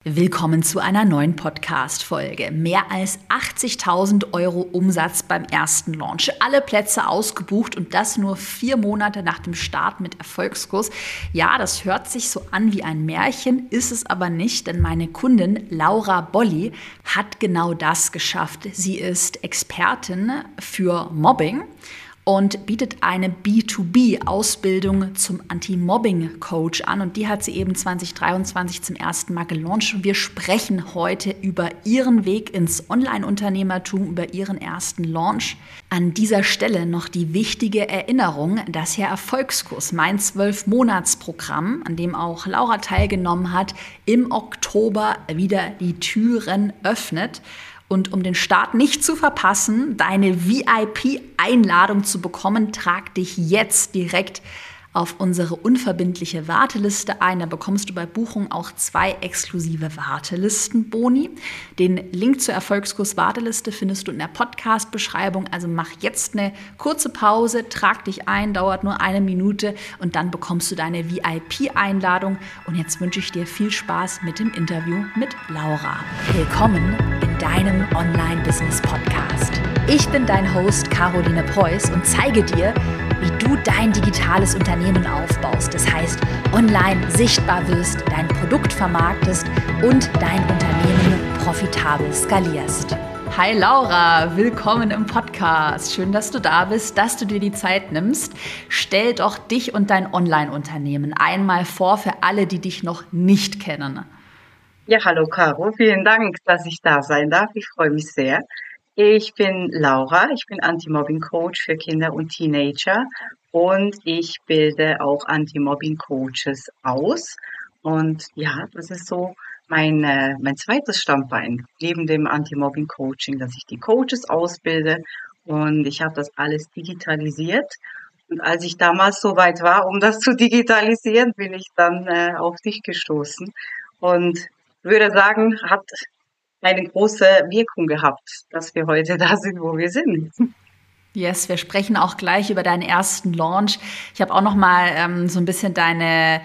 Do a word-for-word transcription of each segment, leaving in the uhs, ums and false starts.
Willkommen zu einer neuen Podcast-Folge. Mehr als achtzigtausend Euro Umsatz beim ersten Launch. Alle Plätze ausgebucht und das nur vier Monate nach dem Start mit Erfolgskurs. Ja, das hört sich so an wie ein Märchen, ist es aber nicht, denn meine Kundin Laura Bolli hat genau das geschafft. Sie ist Expertin für Mobbing und bietet eine B zwei B-Ausbildung zum Anti-Mobbing-Coach an. Und die hat sie eben zwanzig dreiundzwanzig zum ersten Mal gelauncht. Und wir sprechen heute über ihren Weg ins Online-Unternehmertum, über ihren ersten Launch. An dieser Stelle noch die wichtige Erinnerung, dass Herr Erfolgskurs, mein zwölf-Monats-Programm, an dem auch Laura teilgenommen hat, im Oktober wieder die Türen öffnet. Und um den Start nicht zu verpassen, deine V I P-Einladung zu bekommen, trag dich jetzt direkt auf unsere unverbindliche Warteliste ein. Da bekommst du bei Buchung auch zwei exklusive Wartelistenboni. Den Link zur Erfolgskurs-Warteliste findest du in der Podcast-Beschreibung. Also mach jetzt eine kurze Pause, trag dich ein, dauert nur eine Minute und dann bekommst du deine V I P-Einladung. Und jetzt wünsche ich dir viel Spaß mit dem Interview mit Laura. Willkommen in deinem Online-Business-Podcast. Ich bin dein Host Caroline Preuß und zeige dir, wie du dein digitales Unternehmen aufbaust. Das heißt, online sichtbar wirst, dein Produkt vermarktest und dein Unternehmen profitabel skalierst. Hi Laura, willkommen im Podcast. Schön, dass du da bist, dass du dir die Zeit nimmst. Stell doch dich und dein Online-Unternehmen einmal vor für alle, die dich noch nicht kennen. Ja, hallo Caro, vielen Dank, dass ich da sein darf. Ich freue mich sehr. Ich bin Laura, ich bin Anti-Mobbing-Coach für Kinder und Teenager und ich bilde auch Anti-Mobbing-Coaches aus. Und ja, das ist so mein, äh, mein zweites Standbein, neben dem Anti-Mobbing-Coaching, dass ich die Coaches ausbilde und ich habe das alles digitalisiert. Und als ich damals so weit war, um das zu digitalisieren, bin ich dann äh, auf dich gestoßen und würde sagen, hat eine große Wirkung gehabt, dass wir heute da sind, wo wir sind. Yes, wir sprechen auch gleich über deinen ersten Launch. Ich habe auch noch mal ähm, so ein bisschen deine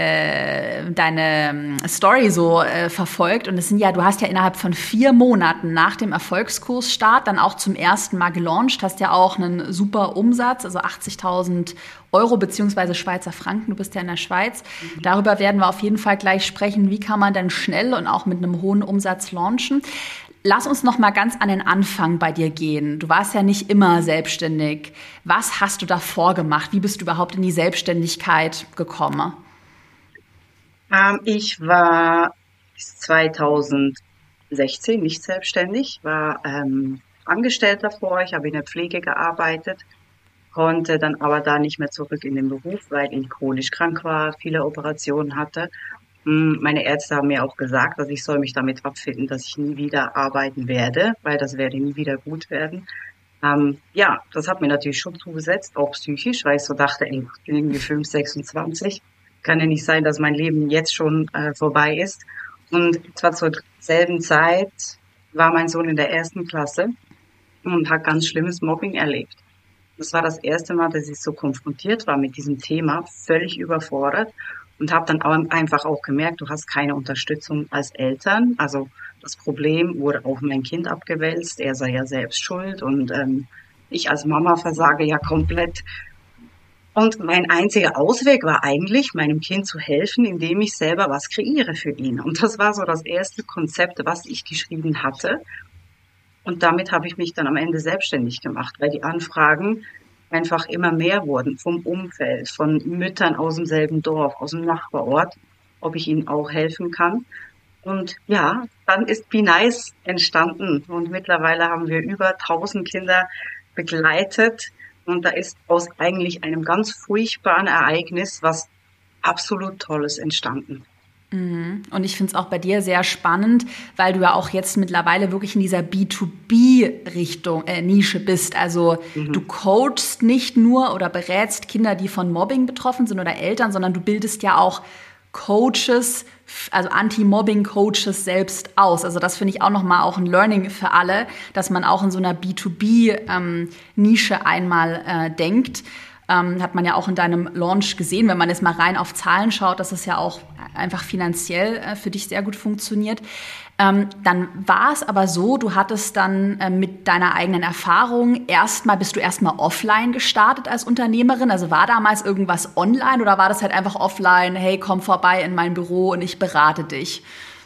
äh, deine Story so äh, verfolgt und es sind ja, du hast ja innerhalb von vier Monaten nach dem Erfolgskursstart dann auch zum ersten Mal gelauncht, hast ja auch einen super Umsatz, also achtzigtausend Euro beziehungsweise Schweizer Franken, du bist ja in der Schweiz. Mhm. Darüber werden wir auf jeden Fall gleich sprechen, wie kann man denn schnell und auch mit einem hohen Umsatz launchen. Lass uns noch mal ganz an den Anfang bei dir gehen. Du warst ja nicht immer selbstständig. Was hast du davor gemacht? Wie bist du überhaupt in die Selbstständigkeit gekommen? Ähm, ich war bis zweitausendsechzehn nicht selbstständig, war ähm, angestellt davor. Ich habe in der Pflege gearbeitet, konnte dann aber da nicht mehr zurück in den Beruf, weil ich chronisch krank war, viele Operationen hatte. Meine Ärzte haben mir auch gesagt, dass ich soll mich damit abfinden, dass ich nie wieder arbeiten werde, weil das werde nie wieder gut werden. Ähm, ja, das hat mir natürlich schon zugesetzt, auch psychisch, weil ich so dachte, ey, ich bin irgendwie fünf, sechsundzwanzig. Kann ja nicht sein, dass mein Leben jetzt schon äh, vorbei ist. Und zwar zur selben Zeit war mein Sohn in der ersten Klasse und hat ganz schlimmes Mobbing erlebt. Das war das erste Mal, dass ich so konfrontiert war mit diesem Thema, völlig überfordert und habe dann auch einfach auch gemerkt, du hast keine Unterstützung als Eltern. Also das Problem wurde auf mein Kind abgewälzt, er sei ja selbst schuld und ähm, ich als Mama versage ja komplett. Und mein einziger Ausweg war eigentlich, meinem Kind zu helfen, indem ich selber was kreiere für ihn. Und das war so das erste Konzept, was ich geschrieben hatte. Und damit habe ich mich dann am Ende selbstständig gemacht, weil die Anfragen einfach immer mehr wurden vom Umfeld, von Müttern aus demselben Dorf, aus dem Nachbarort, ob ich ihnen auch helfen kann. Und ja, dann ist Be Nice entstanden. Und mittlerweile haben wir über tausend Kinder begleitet. Und da ist aus eigentlich einem ganz furchtbaren Ereignis was absolut Tolles entstanden. Und ich finde es auch bei dir sehr spannend, weil du ja auch jetzt mittlerweile wirklich in dieser B zwei B-Richtung, äh, Nische bist. Also mhm. du coachst nicht nur oder berätst Kinder, die von Mobbing betroffen sind oder Eltern, sondern du bildest ja auch Coaches, also Anti-Mobbing-Coaches selbst aus. Also das finde ich auch nochmal auch ein Learning für alle, dass man auch in so einer B zwei B-Nische ähm, einmal äh, denkt. Ähm, hat man ja auch in deinem Launch gesehen, wenn man jetzt mal rein auf Zahlen schaut, dass es ja auch einfach finanziell äh, für dich sehr gut funktioniert. Ähm, dann war es aber so, du hattest dann äh, mit deiner eigenen Erfahrung erstmal, bist du erstmal offline gestartet als Unternehmerin? Also war damals irgendwas online oder war das halt einfach offline, hey, komm vorbei in mein Büro und ich berate dich?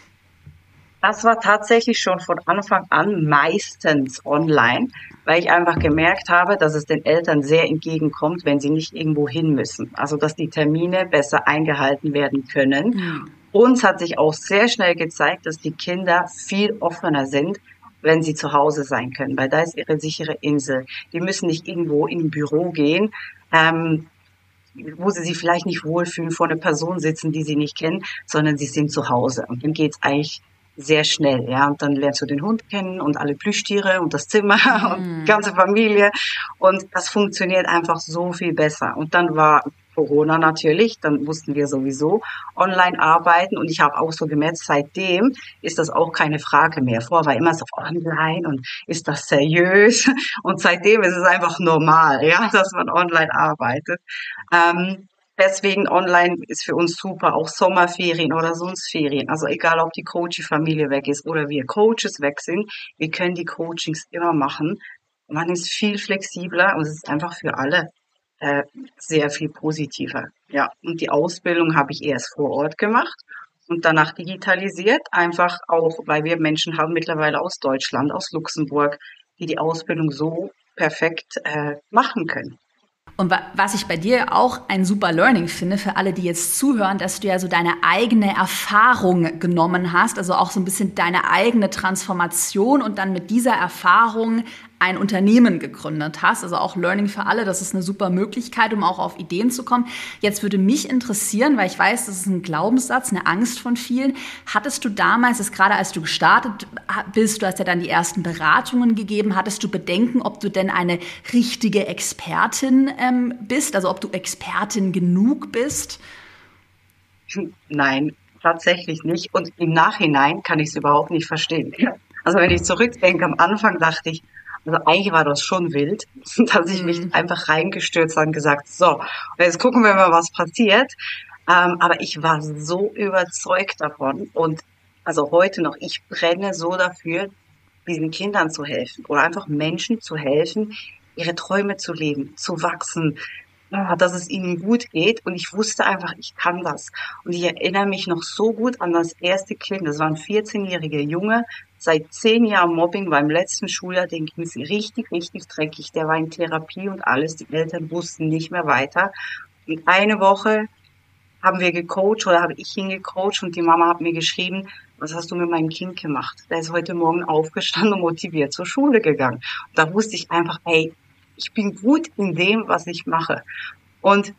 Das war tatsächlich schon von Anfang an meistens online, weil ich einfach gemerkt habe, dass es den Eltern sehr entgegenkommt, wenn sie nicht irgendwo hin müssen. Also, dass die Termine besser eingehalten werden können. Hm. Uns hat sich auch sehr schnell gezeigt, dass die Kinder viel offener sind, wenn sie zu Hause sein können, weil da ist ihre sichere Insel. Die müssen nicht irgendwo in ein Büro gehen, ähm, wo sie sich vielleicht nicht wohlfühlen, vor einer Person sitzen, die sie nicht kennen, sondern sie sind zu Hause. Und dann geht's eigentlich sehr schnell, ja. Und dann lernst du den Hund kennen und alle Plüschtiere und das Zimmer und die Hm. ganze Familie. Und das funktioniert einfach so viel besser. Und dann war Corona natürlich, dann mussten wir sowieso online arbeiten. Und ich habe auch so gemerkt, seitdem ist das auch keine Frage mehr. Vorher war immer so online und ist das seriös? Und seitdem ist es einfach normal, ja, dass man online arbeitet. Ähm, Deswegen online ist für uns super, auch Sommerferien oder sonst Ferien. Also egal, ob die Coaching-Familie weg ist oder wir Coaches weg sind, wir können die Coachings immer machen. Man ist viel flexibler und es ist einfach für alle äh, sehr viel positiver. Ja, und die Ausbildung habe ich erst vor Ort gemacht und danach digitalisiert, einfach auch, weil wir Menschen haben mittlerweile aus Deutschland, aus Luxemburg, die die Ausbildung so perfekt äh, machen können. Und wa- was ich bei dir auch ein super Learning finde, für alle, die jetzt zuhören, dass du ja so deine eigene Erfahrung genommen hast, also auch so ein bisschen deine eigene Transformation und dann mit dieser Erfahrung ein Unternehmen gegründet hast. Also auch Learning für alle, das ist eine super Möglichkeit, um auch auf Ideen zu kommen. Jetzt würde mich interessieren, weil ich weiß, das ist ein Glaubenssatz, eine Angst von vielen. Hattest du damals, das gerade als du gestartet bist, du hast ja dann die ersten Beratungen gegeben, hattest du Bedenken, ob du denn eine richtige Expertin ähm, bist, also ob du Expertin genug bist? Nein, tatsächlich nicht. Und im Nachhinein kann ich es überhaupt nicht verstehen. Ja. Also wenn ich zurückdenke, am Anfang dachte ich, also eigentlich war das schon wild, dass ich mich Mhm. einfach reingestürzt habe und gesagt, so, jetzt gucken wir mal, was passiert. Ähm, aber ich war so überzeugt davon und also heute noch, ich brenne so dafür, diesen Kindern zu helfen oder einfach Menschen zu helfen, ihre Träume zu leben, zu wachsen, ja, dass es ihnen gut geht. Und ich wusste einfach, ich kann das. Und ich erinnere mich noch so gut an das erste Kind. Das war ein vierzehnjähriger Junge, seit zehn Jahren Mobbing, beim letzten Schuljahr, den ging es richtig, richtig dreckig. Der war in Therapie und alles. Die Eltern wussten nicht mehr weiter. Und eine Woche haben wir gecoacht oder habe ich ihn gecoacht und die Mama hat mir geschrieben, was hast du mit meinem Kind gemacht? Der ist heute Morgen aufgestanden und motiviert zur Schule gegangen. Und da wusste ich einfach, ey, ich bin gut in dem, was ich mache. Und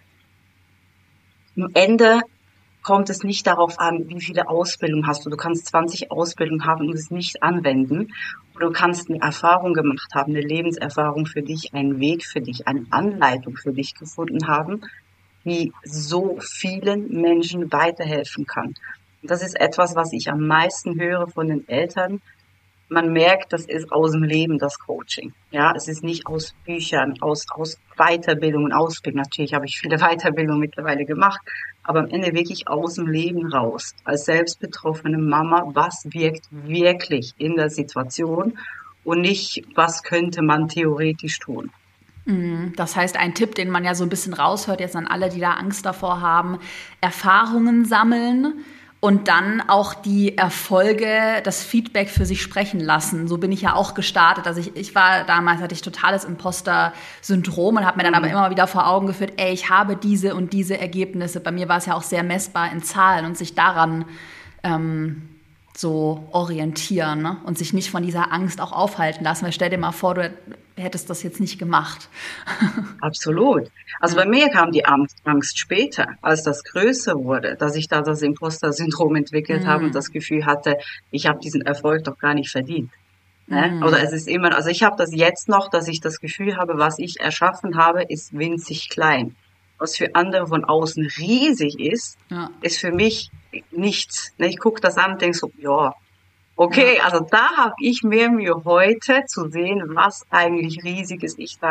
am Ende kommt es nicht darauf an, wie viele Ausbildungen hast du. Du kannst zwanzig Ausbildungen haben und es nicht anwenden. Oder du kannst eine Erfahrung gemacht haben, eine Lebenserfahrung für dich, einen Weg für dich, eine Anleitung für dich gefunden haben, die so vielen Menschen weiterhelfen kann. Und das ist etwas, was ich am meisten höre von den Eltern. Man merkt, das ist aus dem Leben, das Coaching. Ja, es ist nicht aus Büchern, aus, aus Weiterbildung und Ausbildung. Natürlich habe ich viele Weiterbildungen mittlerweile gemacht, aber am Ende wirklich aus dem Leben raus. Als selbst betroffene Mama, was wirkt wirklich in der Situation und nicht, was könnte man theoretisch tun. Mhm. Das heißt, ein Tipp, den man ja so ein bisschen raushört jetzt an alle, die da Angst davor haben, Erfahrungen sammeln und dann auch die Erfolge, das Feedback für sich sprechen lassen. So bin ich ja auch gestartet. Also ich, ich war damals, hatte ich totales Imposter-Syndrom und habe mir dann aber Mhm. immer wieder vor Augen geführt, ey, ich habe diese und diese Ergebnisse. Bei mir war es ja auch sehr messbar in Zahlen und sich daran ähm, so orientieren, ne? Und sich nicht von dieser Angst auch aufhalten lassen. Weil stell dir mal vor, du hättest das jetzt nicht gemacht. Absolut. Also bei Ja. mir kam die Angst, Angst später, als das größer wurde, dass ich da das Imposter-Syndrom entwickelt habe und Mm, das Gefühl hatte, ich habe diesen Erfolg doch gar nicht verdient. Ne? Oder es mm, ist immer, also ich habe das jetzt noch, dass ich das Gefühl habe, was ich erschaffen habe, ist winzig klein. Was für andere von außen riesig ist, ja, ist für mich nichts. Ne? Ich gucke das an und denke so, ja, ja. okay, also da habe ich mir Mühe heute zu sehen, was eigentlich Riesiges ich da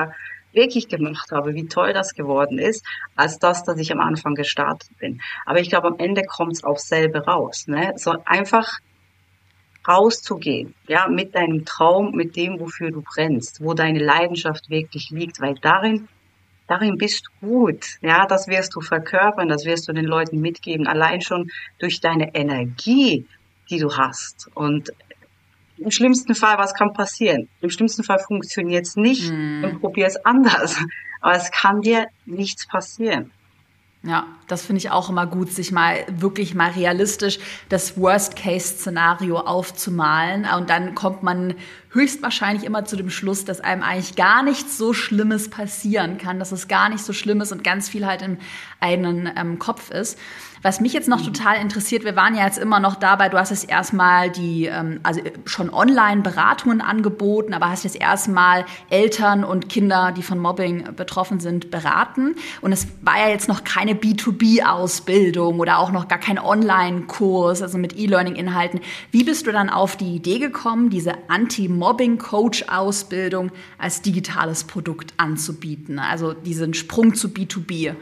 wirklich gemacht habe, wie toll das geworden ist, als das, dass ich am Anfang gestartet bin. Aber ich glaube, am Ende kommt es aufs selbe raus, ne? So einfach rauszugehen, ja, mit deinem Traum, mit dem, wofür du brennst, wo deine Leidenschaft wirklich liegt, weil darin, darin bist du gut, ja, das wirst du verkörpern, das wirst du den Leuten mitgeben, allein schon durch deine Energie, die du hast. Und im schlimmsten Fall, was kann passieren? Im schlimmsten Fall funktioniert es nicht Mm. und probier es anders. Aber es kann dir nichts passieren. Ja, das finde ich auch immer gut, sich mal wirklich mal realistisch das Worst-Case-Szenario aufzumalen. Und dann kommt man höchstwahrscheinlich immer zu dem Schluss, dass einem eigentlich gar nichts so Schlimmes passieren kann, dass es gar nicht so schlimm ist und ganz viel halt im eigenen ähm, Kopf ist. Was mich jetzt noch total interessiert, wir waren ja jetzt immer noch dabei, du hast jetzt erstmal die, ähm, also schon Online-Beratungen angeboten, aber hast jetzt erstmal Eltern und Kinder, die von Mobbing betroffen sind, beraten. Und es war ja jetzt noch keine B zwei B-Ausbildung oder auch noch gar kein Online-Kurs, also mit E-Learning-Inhalten. Wie bist du dann auf die Idee gekommen, diese Anti-Mobbing-Coach-Ausbildung als digitales Produkt anzubieten? Also diesen Sprung zu B zwei B?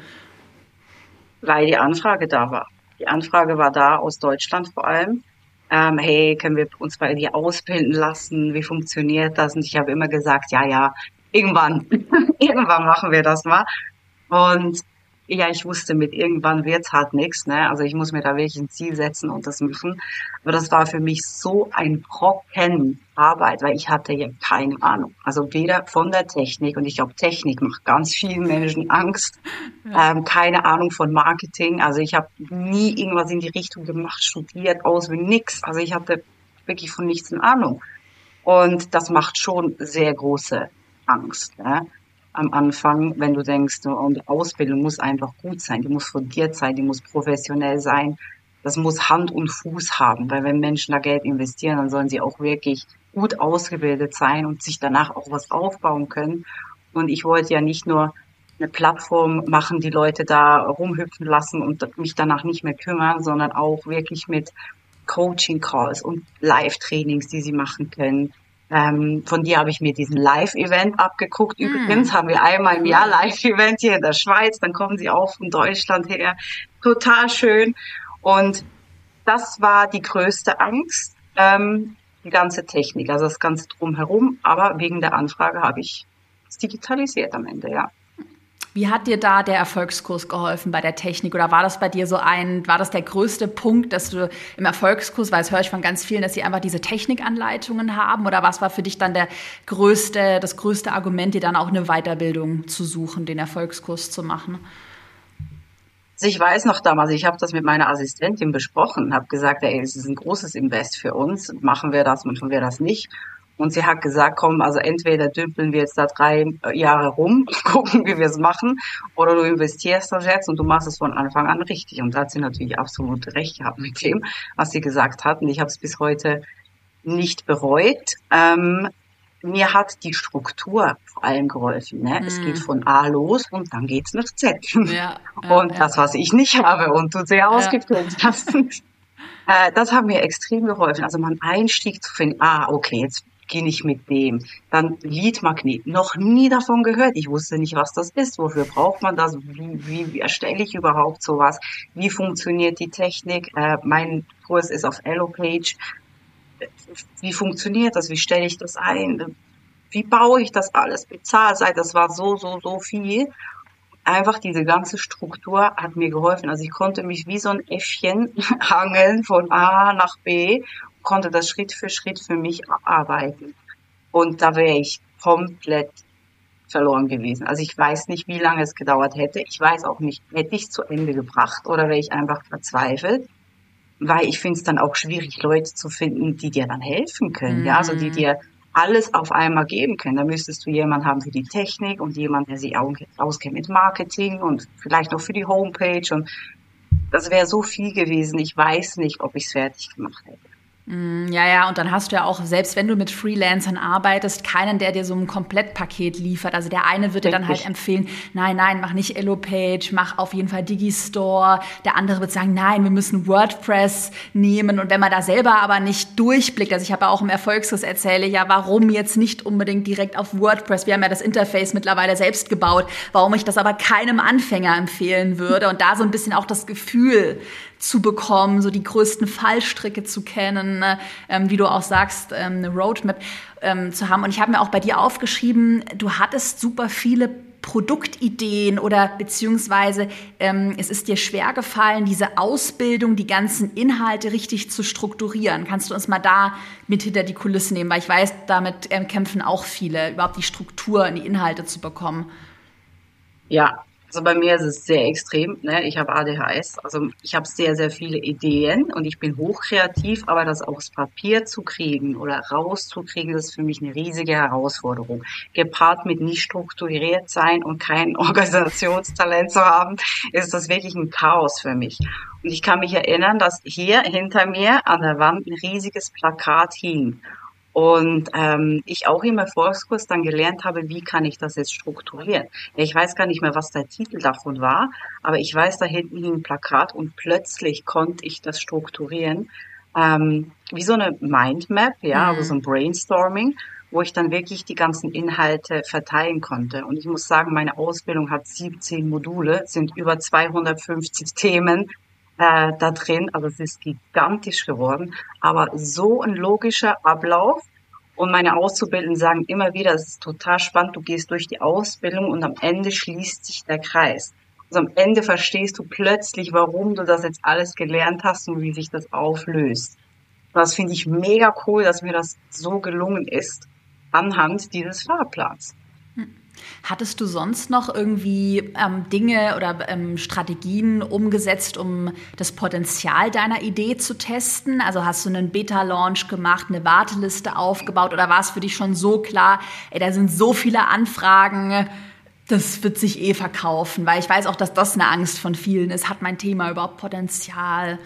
Weil die Anfrage da war. Die Anfrage war da aus Deutschland vor allem. Ähm, hey, können wir uns bei dir ausbilden lassen? Wie funktioniert das? Und ich habe immer gesagt, ja, ja, irgendwann, irgendwann machen wir das mal. Und ja, ich wusste, mit irgendwann wird's halt nichts, ne? Also ich muss mir da wirklich ein Ziel setzen und das machen. Aber das war für mich so ein Brocken Arbeit, weil ich hatte ja keine Ahnung. Also weder von der Technik, und ich glaube, Technik macht ganz vielen Menschen Angst. Ja. Ähm, keine Ahnung von Marketing. Also ich habe nie irgendwas in die Richtung gemacht, studiert, Ausbildung, nix. Also ich hatte wirklich von nichts eine Ahnung. Und das macht schon sehr große Angst, ne? Am Anfang, wenn du denkst, oh, die Ausbildung muss einfach gut sein, die muss fundiert sein, die muss professionell sein, das muss Hand und Fuß haben, weil wenn Menschen da Geld investieren, dann sollen sie auch wirklich gut ausgebildet sein und sich danach auch was aufbauen können. Und ich wollte ja nicht nur eine Plattform machen, die Leute da rumhüpfen lassen und mich danach nicht mehr kümmern, sondern auch wirklich mit Coaching-Calls und Live-Trainings, die sie machen können. Ähm, von dir habe ich mir diesen Live-Event abgeguckt. Hm. Übrigens haben wir einmal im Jahr Live-Event hier in der Schweiz. Dann kommen sie auch von Deutschland her. Total schön. Und das war die größte Angst, ähm, die ganze Technik, also das ganze Drumherum. Aber wegen der Anfrage habe ich es digitalisiert am Ende, ja. Wie hat dir da der Erfolgskurs geholfen bei der Technik? Oder war das bei dir so ein, war das der größte Punkt, dass du im Erfolgskurs, weil das höre ich von ganz vielen, dass sie einfach diese Technikanleitungen haben? Oder was war für dich dann der größte, das größte Argument, dir dann auch eine Weiterbildung zu suchen, den Erfolgskurs zu machen? Also ich weiß noch damals, ich habe das mit meiner Assistentin besprochen, habe gesagt, ey, es ist ein großes Invest für uns, machen wir das, machen wir das nicht. Und sie hat gesagt, komm, also entweder dümpeln wir jetzt da drei Jahre rum, gucken, wie wir es machen, oder du investierst das jetzt und du machst es von Anfang an richtig. Und da hat sie natürlich absolut recht gehabt mit dem, was sie gesagt hat. Und ich habe es bis heute nicht bereut. Ähm, mir hat die Struktur vor allem geholfen. Ne? Mm. Es geht von A los und dann geht's nach Z. Ja, ja, und ja. das, was ich nicht habe und du sehr ausgefüllt ja. hast, äh, das hat mir extrem geholfen. Also mein Einstieg zu finden, ah, okay, jetzt gehe ich mit dem. Dann Leadmagnet, noch nie davon gehört. Ich wusste nicht, was das ist. Wofür braucht man das? Wie, wie, wie erstelle ich überhaupt sowas? Wie funktioniert die Technik? Äh, mein Kurs ist auf Elopage. Wie funktioniert das? Wie stelle ich das ein? Wie baue ich das alles? Bezahlseite, das war so, so, so viel. Einfach diese ganze Struktur hat mir geholfen. Also ich konnte mich wie so ein Äffchen hangeln von A nach B, konnte das Schritt für Schritt für mich arbeiten. Und da wäre ich komplett verloren gewesen. Also ich weiß nicht, wie lange es gedauert hätte. Ich weiß auch nicht, hätte ich es zu Ende gebracht oder wäre ich einfach verzweifelt. Weil ich finde es dann auch schwierig, Leute zu finden, die dir dann helfen können. Mhm. Ja, also die dir alles auf einmal geben können. Da müsstest du jemanden haben für die Technik und jemanden, der sich auch auskennt mit Marketing und vielleicht noch für die Homepage. Und das wäre so viel gewesen. Ich weiß nicht, ob ich es fertig gemacht hätte. Ja, ja, und dann hast du ja auch, selbst wenn du mit Freelancern arbeitest, keinen, der dir so ein Komplettpaket liefert. Also der eine wird dir dann halt empfehlen, nein, nein, mach nicht Elopage, mach auf jeden Fall Digistore. Der andere wird sagen, nein, wir müssen WordPress nehmen. Und wenn man da selber aber nicht durchblickt, also ich habe ja auch im Erfolgskurs erzähle, ja, warum jetzt nicht unbedingt direkt auf WordPress? Wir haben ja das Interface mittlerweile selbst gebaut. Warum ich das aber keinem Anfänger empfehlen würde und da so ein bisschen auch das Gefühl zu bekommen, so die größten Fallstricke zu kennen, ne? ähm, wie du auch sagst, ähm, eine Roadmap ähm, zu haben. Und ich habe mir auch bei dir aufgeschrieben, du hattest super viele Produktideen oder beziehungsweise ähm, es ist dir schwer gefallen, diese Ausbildung, die ganzen Inhalte richtig zu strukturieren. Kannst du uns mal da mit hinter die Kulissen nehmen? Weil ich weiß, damit ähm, kämpfen auch viele, überhaupt die Struktur in die Inhalte zu bekommen. Ja, also bei mir ist es sehr extrem, ne? Ich habe A D H S, also ich habe sehr, sehr viele Ideen und ich bin hochkreativ, aber das aufs Papier zu kriegen oder rauszukriegen, das ist für mich eine riesige Herausforderung. Gepaart mit nicht strukturiert sein und kein Organisationstalent zu haben, ist das wirklich ein Chaos für mich. Und ich kann mich erinnern, dass hier hinter mir an der Wand ein riesiges Plakat hing. Und ähm, ich auch im Erfolgskurs dann gelernt habe, wie kann ich das jetzt strukturieren. Ja, ich weiß gar nicht mehr, was der Titel davon war, aber ich weiß, da hinten hing ein Plakat und plötzlich konnte ich das strukturieren, ähm, wie so eine Mindmap, ja, also so ein Brainstorming, wo ich dann wirklich die ganzen Inhalte verteilen konnte. Und ich muss sagen, meine Ausbildung hat siebzehn Module, sind über zweihundertfünfzig Themen äh, da drin, also es ist gigantisch geworden, aber so ein logischer Ablauf und meine Auszubildenden sagen immer wieder, es ist total spannend, du gehst durch die Ausbildung und am Ende schließt sich der Kreis. Also am Ende verstehst du plötzlich, warum du das jetzt alles gelernt hast und wie sich das auflöst. Das finde ich mega cool, dass mir das so gelungen ist anhand dieses Fahrplans. Hattest du sonst noch irgendwie ähm, Dinge oder ähm, Strategien umgesetzt, um das Potenzial deiner Idee zu testen? Also hast du einen Beta-Launch gemacht, eine Warteliste aufgebaut oder war es für dich schon so klar, ey, da sind so viele Anfragen, das wird sich eh verkaufen? Weil ich weiß auch, dass das eine Angst von vielen ist. Hat mein Thema überhaupt Potenzial?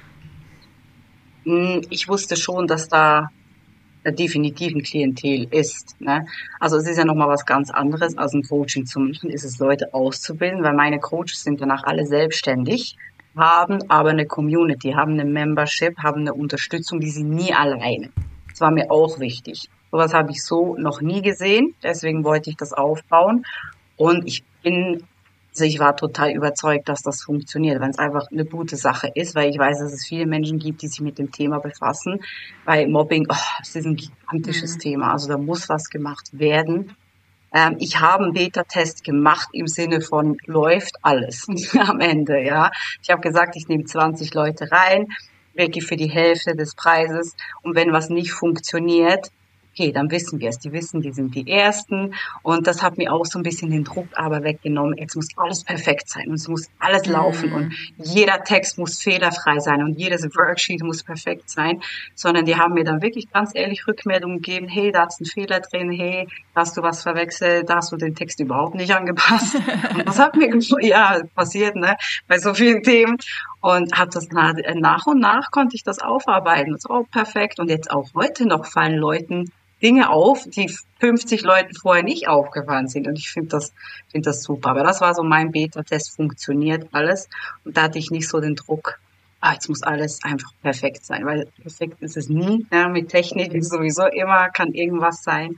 Ich wusste schon, dass da definitiv ein Klientel ist. Ne? Also es ist ja nochmal was ganz anderes, als ein Coaching zu machen, ist es Leute auszubilden, weil meine Coaches sind danach alle selbstständig, haben aber eine Community, haben eine Membership, haben eine Unterstützung, die sie nie alleine. Das war mir auch wichtig. Sowas habe ich so noch nie gesehen, deswegen wollte ich das aufbauen und ich bin Also ich war total überzeugt, dass das funktioniert, wenn es einfach eine gute Sache ist, weil ich weiß, dass es viele Menschen gibt, die sich mit dem Thema befassen. Weil Mobbing, oh, es ist ein gigantisches mhm. Thema, also da muss was gemacht werden. Ähm, ich habe einen Beta-Test gemacht im Sinne von läuft alles am Ende, ja. Ich habe gesagt, ich nehme zwanzig Leute rein, wirklich für die Hälfte des Preises und wenn was nicht funktioniert, okay, dann wissen wir es. Die wissen, die sind die Ersten. Und das hat mir auch so ein bisschen den Druck aber weggenommen. Jetzt muss alles perfekt sein und es muss alles laufen und jeder Text muss fehlerfrei sein und jedes Worksheet muss perfekt sein. Sondern die haben mir dann wirklich ganz ehrlich Rückmeldungen gegeben. Hey, da ist ein Fehler drin. Hey, da hast du was verwechselt. Da hast du den Text überhaupt nicht angepasst. Und das hat mir ja passiert, ne, bei so vielen Themen. Und habe das nach, nach und nach konnte ich das aufarbeiten. Das ist auch perfekt. Und jetzt auch heute noch fallen Leuten Dinge auf, die fünfzig Leuten vorher nicht aufgefallen sind. Und ich finde das, finde das super. Aber das war so mein Beta-Test, funktioniert alles. Und da hatte ich nicht so den Druck, ah, jetzt muss alles einfach perfekt sein. Weil perfekt ist es nie. Ja, mit Technik ist sowieso immer, kann irgendwas sein.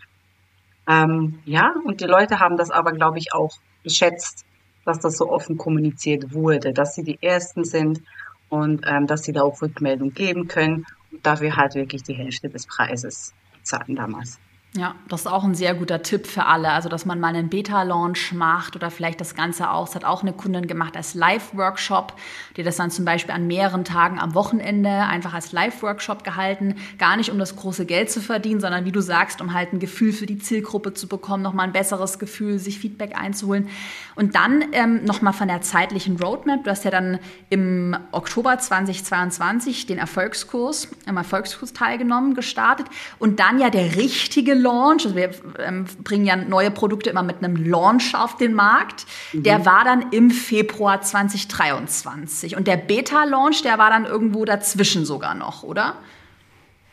Ähm, ja, und die Leute haben das aber, glaube ich, auch geschätzt, dass das so offen kommuniziert wurde, dass sie die Ersten sind und ähm, dass sie da auch Rückmeldung geben können und dafür halt wirklich die Hälfte des Preises zahlen damals. Ja, das ist auch ein sehr guter Tipp für alle. Also, dass man mal einen Beta-Launch macht oder vielleicht das Ganze auch, das hat auch eine Kundin gemacht als Live-Workshop, die das dann zum Beispiel an mehreren Tagen am Wochenende einfach als Live-Workshop gehalten. Gar nicht, um das große Geld zu verdienen, sondern wie du sagst, um halt ein Gefühl für die Zielgruppe zu bekommen, nochmal ein besseres Gefühl, sich Feedback einzuholen. Und dann ähm, nochmal von der zeitlichen Roadmap. Du hast ja dann im Oktober zweitausendzweiundzwanzig den Erfolgskurs, im Erfolgskurs teilgenommen, gestartet und dann ja der richtige Launch, also wir ähm, bringen ja neue Produkte immer mit einem Launch auf den Markt, mhm. der war dann im Februar zweitausenddreiundzwanzig und der Beta-Launch, der war dann irgendwo dazwischen sogar noch, oder?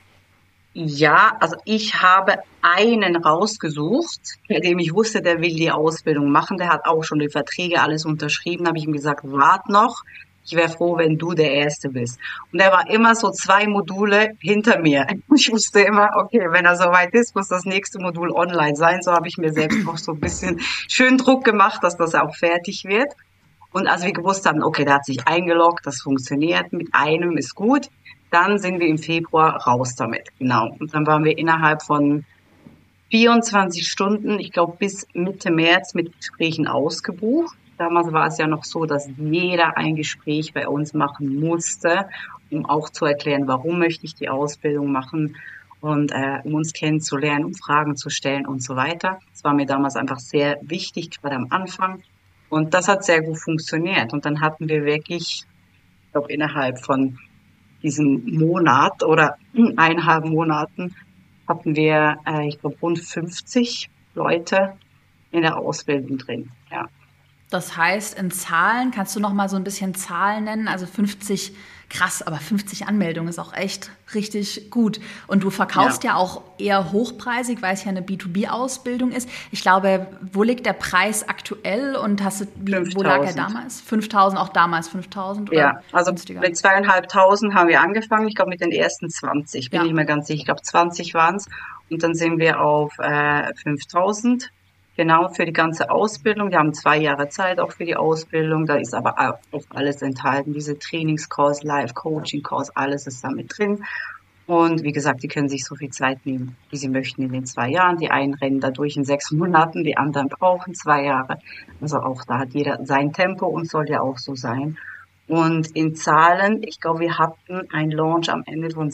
Ja, also ich habe einen rausgesucht, bei dem ich wusste, der will die Ausbildung machen. Der hat auch schon die Verträge alles unterschrieben. Habe ich ihm gesagt, wart noch. Ich wäre froh, wenn du der Erste bist. Und er war immer so zwei Module hinter mir. Ich wusste immer, okay, wenn er soweit ist, muss das nächste Modul online sein. So habe ich mir selbst auch so ein bisschen schön Druck gemacht, dass das auch fertig wird. Und als wir gewusst haben, okay, der hat sich eingeloggt, das funktioniert, mit einem ist gut, dann sind wir im Februar raus damit. Genau. Und dann waren wir innerhalb von vierundzwanzig Stunden, ich glaube bis Mitte März mit Gesprächen ausgebucht. Damals war es ja noch so, dass jeder ein Gespräch bei uns machen musste, um auch zu erklären, warum möchte ich die Ausbildung machen und äh, um uns kennenzulernen, um Fragen zu stellen und so weiter. Das war mir damals einfach sehr wichtig, gerade am Anfang. Und das hat sehr gut funktioniert. Und dann hatten wir wirklich, ich glaube, innerhalb von diesem Monat oder eineinhalb Monaten hatten wir, äh, ich glaube, rund fünfzig Leute in der Ausbildung drin. Ja. Das heißt, in Zahlen, kannst du noch mal so ein bisschen Zahlen nennen? Also fünfzig, krass, aber fünfzig Anmeldungen ist auch echt richtig gut. Und du verkaufst ja, ja auch eher hochpreisig, weil es ja eine B zwei B-Ausbildung ist. Ich glaube, wo liegt der Preis aktuell und hast du, wie, wo lag er damals? fünftausend, auch damals fünftausend? Oder ja, also günstiger? Mit zweieinhalbtausend haben wir angefangen. Ich glaube, mit den ersten zwanzig, bin ja. nicht mehr ganz sicher. Ich glaube, zwanzig waren es. Und dann sind wir auf äh, fünftausend. Genau, für die ganze Ausbildung. Wir haben zwei Jahre Zeit auch für die Ausbildung. Da ist aber auch alles enthalten. Diese Trainingskurs, Live-Coaching-Kurs, alles ist da mit drin. Und wie gesagt, die können sich so viel Zeit nehmen, wie sie möchten in den zwei Jahren. Die einen rennen dadurch in sechs Monaten, die anderen brauchen zwei Jahre. Also auch da hat jeder sein Tempo und soll ja auch so sein. Und in Zahlen, ich glaube, wir hatten einen Launch am Ende von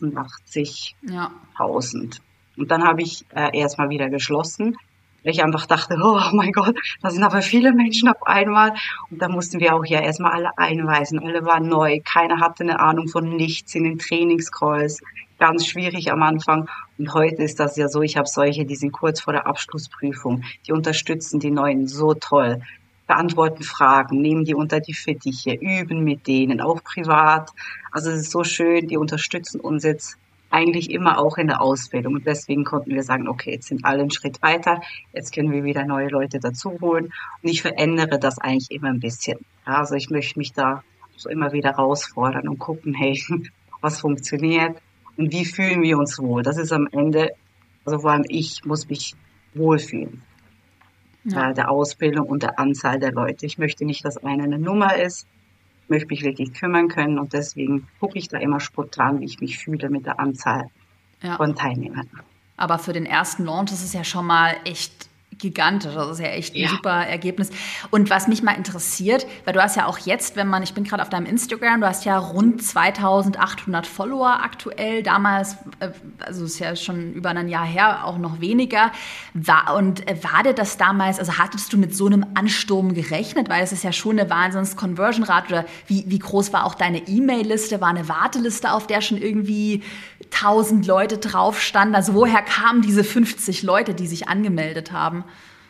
sechsundachtzigtausend. Ja. Und dann habe ich äh, erstmal wieder geschlossen. Ich einfach dachte, oh mein Gott, da sind aber viele Menschen auf einmal. Und da mussten wir auch ja erstmal alle einweisen. Alle waren neu. Keiner hatte eine Ahnung von nichts in den Trainingscalls. Ganz schwierig am Anfang. Und heute ist das ja so, ich habe solche, die sind kurz vor der Abschlussprüfung. Die unterstützen die Neuen so toll. Beantworten Fragen, nehmen die unter die Fittiche, üben mit denen, auch privat. Also es ist so schön, die unterstützen uns jetzt eigentlich immer auch in der Ausbildung. Und deswegen konnten wir sagen, okay, jetzt sind alle einen Schritt weiter, jetzt können wir wieder neue Leute dazu holen. Und ich verändere das eigentlich immer ein bisschen. Ja, also ich möchte mich da so immer wieder herausfordern und gucken, hey, was funktioniert und wie fühlen wir uns wohl. Das ist am Ende, also vor allem ich muss mich wohlfühlen. Ja. Äh, der Ausbildung und der Anzahl der Leute. Ich möchte nicht, dass einer eine Nummer ist. Möchte mich wirklich kümmern können und deswegen gucke ich da immer spontan, wie ich mich fühle mit der Anzahl ja. von Teilnehmern. Aber für den ersten Launch ist es ja schon mal echt gigantisch. Das ist ja echt ein ja. super Ergebnis. Und was mich mal interessiert, weil du hast ja auch jetzt, wenn man, ich bin gerade auf deinem Instagram, du hast ja rund zweitausendachthundert Follower aktuell. Damals, also ist ja schon über ein Jahr her, auch noch weniger. War, und war dir das damals, also hattest du mit so einem Ansturm gerechnet? Weil es ist ja schon eine Wahnsinns-Conversion-Rate. Oder wie, wie groß war auch deine E-Mail-Liste? War eine Warteliste, auf der schon irgendwie tausend Leute drauf standen? Also woher kamen diese fünfzig Leute, die sich angemeldet haben?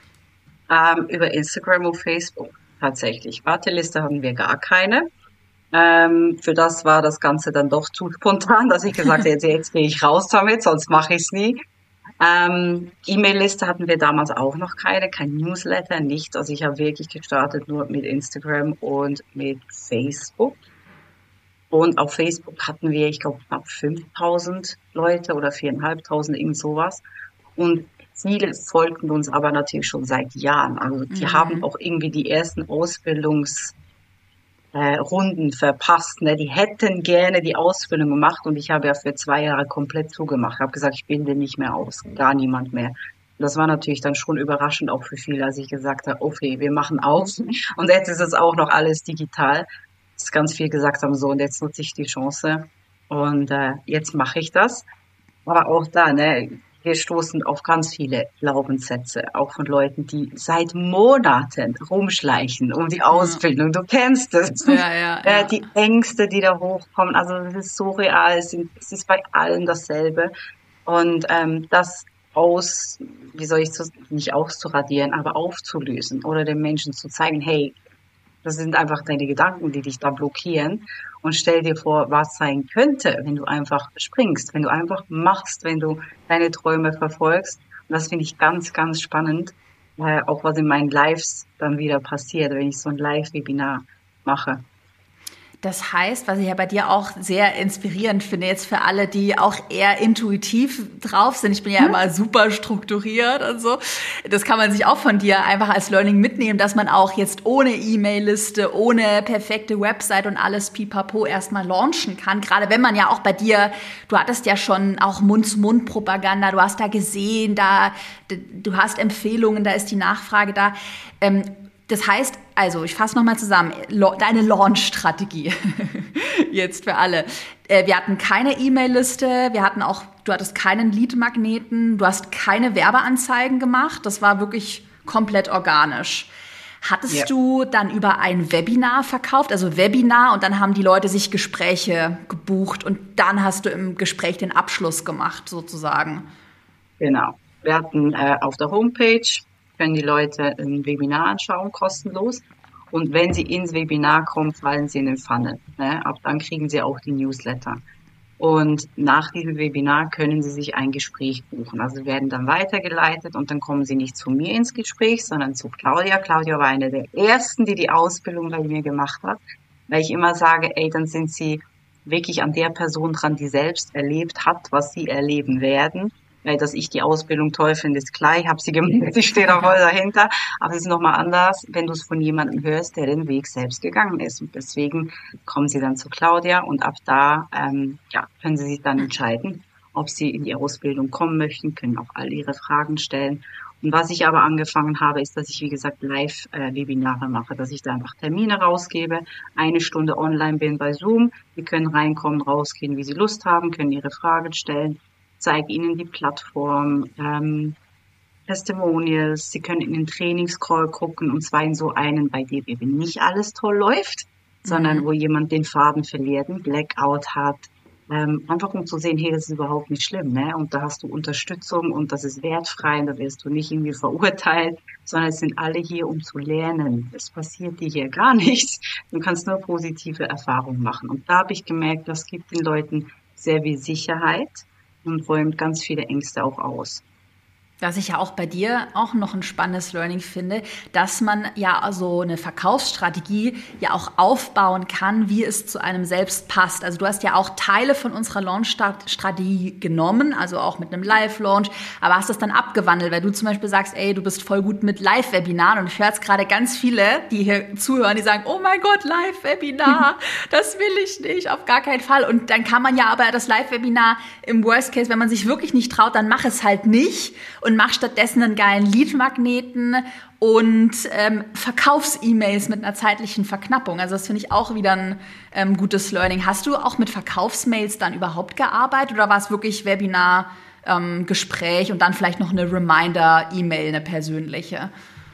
Ähm, über Instagram und Facebook tatsächlich. Warteliste haben wir gar keine. Ähm, für das war das Ganze dann doch zu spontan, dass ich gesagt habe, jetzt, jetzt gehe ich raus damit, sonst mache ich es nie. Ähm, E-Mail-Liste hatten wir damals auch noch keine, kein Newsletter, nichts. Also ich habe wirklich gestartet nur mit Instagram und mit Facebook. Und auf Facebook hatten wir, ich glaube, knapp fünftausend Leute oder viertausendfünfhundert, irgend sowas. Und viele folgten uns aber natürlich schon seit Jahren. Also die mhm. haben auch irgendwie die ersten Ausbildungsrunden äh, verpasst. Ne? Die hätten gerne die Ausbildung gemacht und ich habe ja für zwei Jahre komplett zugemacht. Ich habe gesagt, ich bilde nicht mehr aus, gar niemand mehr. Und das war natürlich dann schon überraschend auch für viele, als ich gesagt habe, okay, wir machen auf. Und jetzt ist es auch noch alles digital. Dass ganz viel gesagt haben, so, und jetzt nutze ich die Chance und äh, jetzt mache ich das. Aber auch da, ne, wir stoßen auf ganz viele Glaubenssätze, auch von Leuten, die seit Monaten rumschleichen um die Ausbildung. Du kennst es. Ja, ja, ja. Äh, die Ängste, die da hochkommen, also das ist so real, es ist bei allen dasselbe. Und ähm, das aus, wie soll ich das, nicht auszuradieren, aber aufzulösen oder den Menschen zu zeigen, hey, Das sind einfach deine Gedanken, die dich da blockieren. Und stell dir vor, was sein könnte, wenn du einfach springst, wenn du einfach machst, wenn du deine Träume verfolgst. Und das finde ich ganz, ganz spannend, äh, auch was in meinen Lives dann wieder passiert, wenn ich so ein Live-Webinar mache. Das heißt, was ich ja bei dir auch sehr inspirierend finde, jetzt für alle, die auch eher intuitiv drauf sind. Ich bin ja immer super strukturiert und so. Das kann man sich auch von dir einfach als Learning mitnehmen, dass man auch jetzt ohne E-Mail-Liste, ohne perfekte Website und alles pipapo erstmal launchen kann. Gerade wenn man ja auch bei dir, du hattest ja schon auch Mund-zu-Mund-Propaganda, du hast da gesehen, da, du hast Empfehlungen, da ist die Nachfrage da. Ähm, Das heißt, also ich fasse nochmal zusammen, deine Launch-Strategie jetzt für alle. Wir hatten keine E-Mail-Liste, wir hatten auch, du hattest keinen Lead-Magneten, du hast keine Werbeanzeigen gemacht, das war wirklich komplett organisch. Hattest ja. du dann über ein Webinar verkauft, also Webinar, und dann haben die Leute sich Gespräche gebucht und dann hast du im Gespräch den Abschluss gemacht sozusagen? Genau, wir hatten äh, auf der Homepage können die Leute ein Webinar anschauen, kostenlos. Und wenn sie ins Webinar kommen, fallen sie in den Funnel. Ne? Ab dann kriegen sie auch die Newsletter. Und nach diesem Webinar können sie sich ein Gespräch buchen. Also werden dann weitergeleitet und dann kommen sie nicht zu mir ins Gespräch, sondern zu Claudia. Claudia war eine der ersten, die die Ausbildung bei mir gemacht hat. Weil ich immer sage, ey, dann sind sie wirklich an der Person dran, die selbst erlebt hat, was sie erleben werden. Dass ich die Ausbildung toll finde, ist klar. Ich habe sie gemacht, ich stehe da voll dahinter. Aber es ist nochmal anders, wenn du es von jemandem hörst, der den Weg selbst gegangen ist. Und deswegen kommen sie dann zu Claudia und ab da ähm, ja, können sie sich dann entscheiden, ob sie in die Ausbildung kommen möchten, können auch all ihre Fragen stellen. Und was ich aber angefangen habe, ist, dass ich, wie gesagt, Live-Webinare mache, dass ich da einfach Termine rausgebe, eine Stunde online bin bei Zoom. Die können reinkommen, rausgehen, wie sie Lust haben, können ihre Fragen stellen. Zeige ihnen die Plattform, ähm, Testimonials, sie können in den Trainingscall gucken und zwar in so einen, bei dem eben nicht alles toll läuft, mhm. sondern wo jemand den Faden verliert, einen Blackout hat, ähm, einfach um zu sehen, hey, das ist überhaupt nicht schlimm, ne? Und da hast du Unterstützung und das ist wertfrei und da wirst du nicht irgendwie verurteilt, sondern es sind alle hier, um zu lernen. Es passiert dir hier gar nichts. Du kannst nur positive Erfahrungen machen. Und da habe ich gemerkt, das gibt den Leuten sehr viel Sicherheit und räumt ganz viele Ängste auch aus. Was ich ja auch bei dir auch noch ein spannendes Learning finde, dass man ja so eine Verkaufsstrategie ja auch aufbauen kann, wie es zu einem selbst passt. Also du hast ja auch Teile von unserer Launch-Strategie genommen, also auch mit einem Live-Launch, aber hast das dann abgewandelt, weil du zum Beispiel sagst, ey, du bist voll gut mit Live-Webinaren und ich höre jetzt gerade ganz viele, die hier zuhören, die sagen, oh mein Gott, Live-Webinar, das will ich nicht, auf gar keinen Fall. Und dann kann man ja aber das Live-Webinar im Worst Case, wenn man sich wirklich nicht traut, dann mach es halt nicht. Und mach stattdessen einen geilen Lead-Magneten und ähm, Verkaufs-E-Mails mit einer zeitlichen Verknappung. Also das finde ich auch wieder ein ähm, gutes Learning. Hast du auch mit Verkaufsmails dann überhaupt gearbeitet oder war es wirklich Webinar, ähm, Gespräch und dann vielleicht noch eine Reminder-E-Mail, eine persönliche?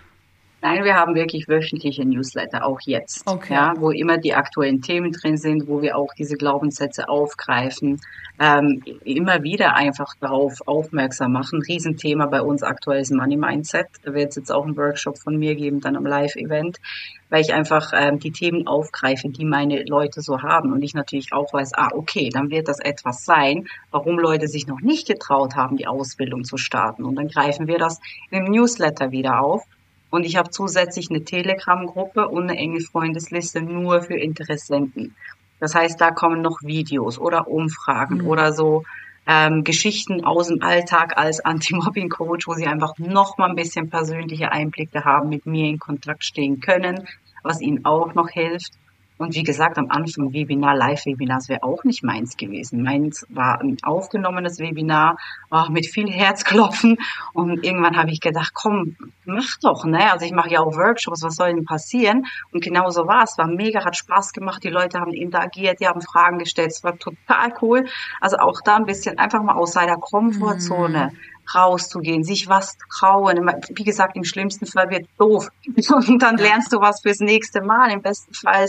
Nein, wir haben wirklich wöchentliche Newsletter, auch jetzt, okay. ja, wo immer die aktuellen Themen drin sind, wo wir auch diese Glaubenssätze aufgreifen, ähm, immer wieder einfach darauf aufmerksam machen. Riesenthema bei uns aktuell ist Money Mindset. Da wird es jetzt auch einen Workshop von mir geben, dann am Live-Event, weil ich einfach ähm, die Themen aufgreife, die meine Leute so haben und ich natürlich auch weiß, ah, okay, dann wird das etwas sein, warum Leute sich noch nicht getraut haben, die Ausbildung zu starten. Und dann greifen wir das im Newsletter wieder auf. Und ich habe zusätzlich eine Telegram-Gruppe und eine enge Freundesliste nur für Interessenten. Das heißt, da kommen noch Videos oder Umfragen mhm. oder so ähm, Geschichten aus dem Alltag als Anti-Mobbing-Coach, wo sie einfach noch mal ein bisschen persönliche Einblicke haben, mit mir in Kontakt stehen können, was ihnen auch noch hilft. Und wie gesagt, am Anfang Webinar, Live-Webinars wäre auch nicht meins gewesen. Meins war ein aufgenommenes Webinar, oh, mit viel Herzklopfen. Und irgendwann habe ich gedacht, komm, mach doch, ne? Also ich mache ja auch Workshops, was soll denn passieren? Und genau so war es. War mega, hat Spaß gemacht. Die Leute haben interagiert, die haben Fragen gestellt. Es war total cool. Also auch da ein bisschen einfach mal aus seiner Komfortzone mm. rauszugehen, sich was trauen. Wie gesagt, im schlimmsten Fall wird doof. Und dann lernst du was fürs nächste Mal. Im besten Fall